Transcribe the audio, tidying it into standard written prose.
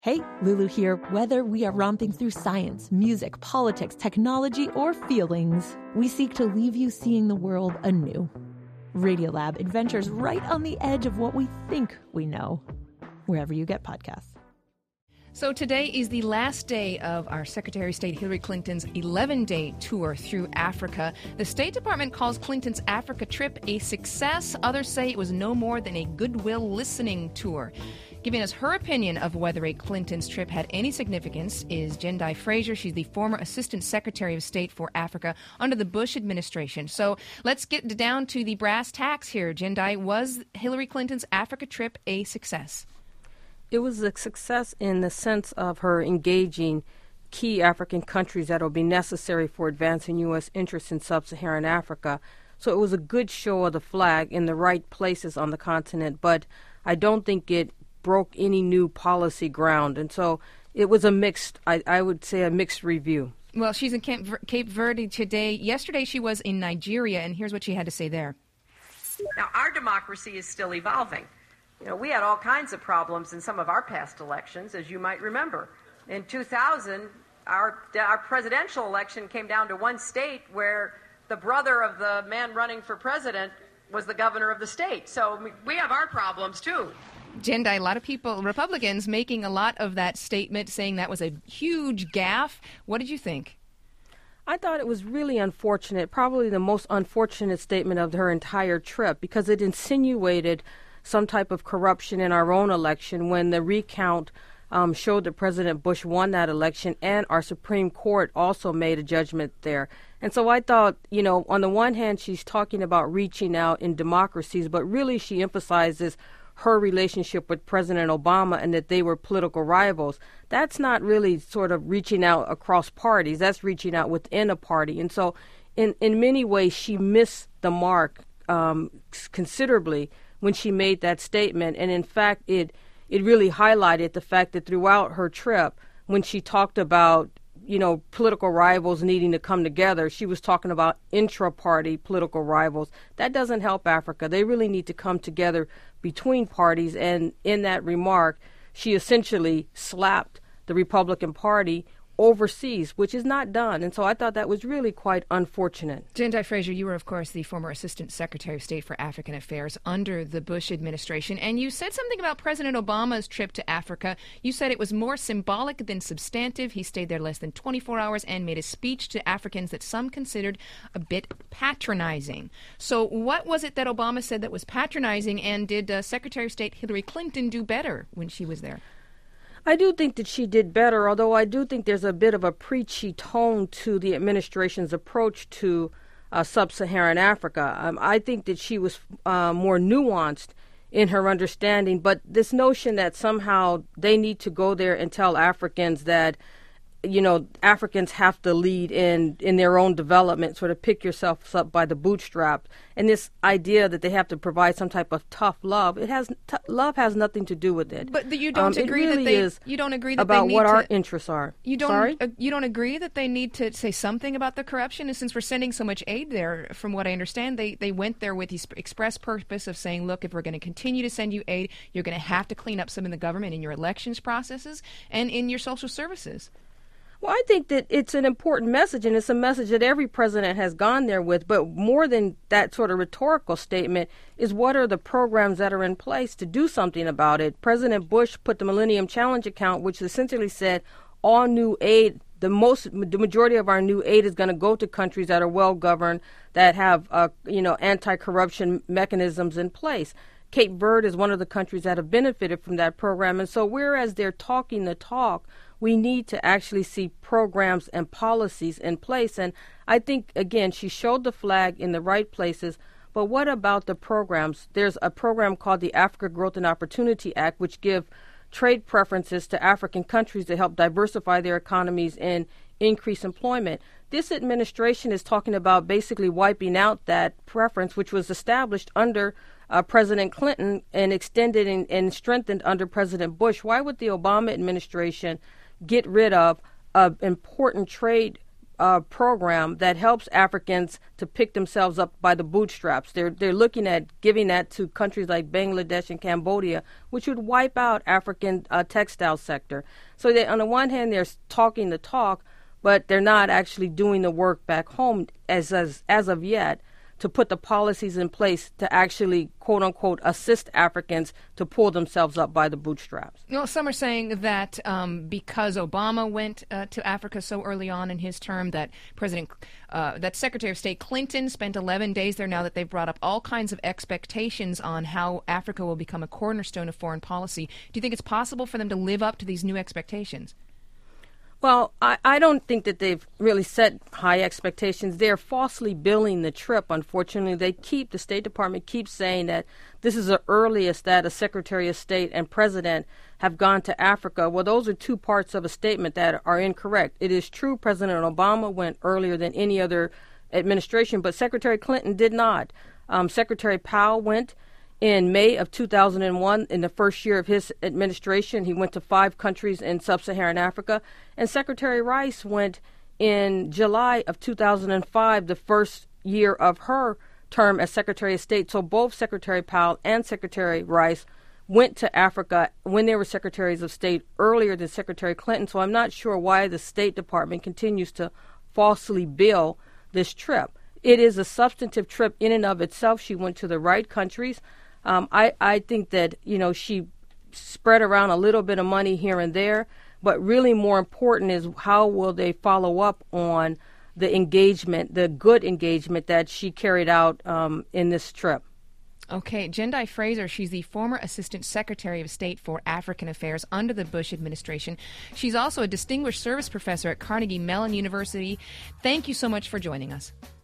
Hey, Lulu here. Whether we are romping through science, music, politics, technology, or feelings, we seek to leave you seeing the world anew. Radiolab adventures right on the edge of what we think we know, wherever you get podcasts. So today is the last day of our Secretary of State Hillary Clinton's 11-day tour through Africa. The State Department calls Clinton's Africa trip a success. Others say it was no more than a goodwill listening tour. Giving us her opinion of whether a Clinton's trip had any significance is Jendai Frazier. She's the former Assistant Secretary of State for Africa under the Bush administration. So let's get down to the brass tacks here. Jendai, was Hillary Clinton's Africa trip a success? It was a success in the sense of her engaging key African countries that will be necessary for advancing U.S. interests in sub-Saharan Africa. So it was a good show of the flag in the right places on the continent, but I don't think it broke any new policy ground. And so it was a mixed, I would say a mixed review. Well, she's in Cape Verde today. Yesterday she was in Nigeria, and here's what she had to say there. Now, our democracy is still evolving. You know, we had all kinds of problems in some of our past elections, as you might remember. In 2000, our presidential election came down to one state where the brother of the man running for president was the governor of the state. So we have our problems, too. Jendai, a lot of people, Republicans, making a lot of that statement, saying that was a huge gaffe. What did you think? I thought it was really unfortunate, probably the most unfortunate statement of her entire trip, because it insinuated some type of corruption in our own election when the recount showed that President Bush won that election, and our Supreme Court also made a judgment there. And so I thought, you know, on the one hand, she's talking about reaching out in democracies, but really she emphasizes her relationship with President Obama and that they were political rivals. That's not really sort of reaching out across parties. That's reaching out within a party. And so in many ways, she missed the mark considerably when she made that statement. And in fact, it really highlighted the fact that throughout her trip, when she talked about, you know, political rivals needing to come together, she was talking about intra-party political rivals. That doesn't help Africa. They really need to come together between parties. And in that remark, she essentially slapped the Republican Party overseas, which is not done. And so I thought that was really quite unfortunate. Jendai Frazier, you were, of course, the former Assistant Secretary of State for African Affairs under the Bush administration, and you said something about President Obama's trip to Africa. You said it was more symbolic than substantive. He stayed there less than 24 hours and made a speech to Africans that some considered a bit patronizing. So what was it that Obama said that was patronizing, and did Secretary of State Hillary Clinton do better when she was there? I do think that she did better, although I do think there's a bit of a preachy tone to the administration's approach to sub-Saharan Africa. I think that she was more nuanced in her understanding, but this notion that somehow they need to go there and tell Africans that, you know, Africans have to lead in their own development, sort of pick yourself up by the bootstraps. And this idea that they have to provide some type of tough love, love has nothing to do with it. But you don't agree really that you don't agree that about they need what to, our interests are. You don't. Sorry? You don't agree that they need to say something about the corruption. And since we're sending so much aid there, from what I understand, they went there with the express purpose of saying, look, if we're going to continue to send you aid, you're going to have to clean up some in the government in your elections processes and in your social services. Well, I think that it's an important message, and it's a message that every president has gone there with. But more than that sort of rhetorical statement is what are the programs that are in place to do something about it. President Bush put the Millennium Challenge account, which essentially said all new aid, the majority of our new aid is going to go to countries that are well governed, that have anti-corruption mechanisms in place. Cape Verde is one of the countries that have benefited from that program. And so whereas they're talking the talk, we need to actually see programs and policies in place. And I think, again, she showed the flag in the right places. But what about the programs? There's a program called the Africa Growth and Opportunity Act, which give trade preferences to African countries to help diversify their economies and increase employment. This administration is talking about basically wiping out that preference, which was established under President Clinton and extended and strengthened under President Bush. Why would the Obama administration get rid of an important trade program that helps Africans to pick themselves up by the bootstraps. They're looking at giving that to countries like Bangladesh and Cambodia, which would wipe out African textile sector. So on the one hand, they're talking the talk, but they're not actually doing the work back home as of yet to put the policies in place to actually, quote unquote, assist Africans to pull themselves up by the bootstraps. Well, some are saying that because Obama went to Africa so early on in his term, that that Secretary of State Clinton spent 11 days there, now that they've brought up all kinds of expectations on how Africa will become a cornerstone of foreign policy. Do you think it's possible for them to live up to these new expectations? Well, I don't think that they've really set high expectations. They're falsely billing the trip, unfortunately. The State Department keeps saying that this is the earliest that a Secretary of State and President have gone to Africa. Well, those are two parts of a statement that are incorrect. It is true President Obama went earlier than any other administration, but Secretary Clinton did not. Secretary Powell went in May of 2001, in the first year of his administration. He went to 5 countries in sub-Saharan Africa. And Secretary Rice went in July of 2005, the first year of her term as Secretary of State. So both Secretary Powell and Secretary Rice went to Africa when they were Secretaries of State earlier than Secretary Clinton. So I'm not sure why the State Department continues to falsely bill this trip. It is a substantive trip in and of itself. She went to the right countries. I think that, she spread around a little bit of money here and there, but really more important is how will they follow up on the engagement, the good engagement that she carried out in this trip. Okay, Jendai Fraser, she's the former Assistant Secretary of State for African Affairs under the Bush administration. She's also a Distinguished Service Professor at Carnegie Mellon University. Thank you so much for joining us.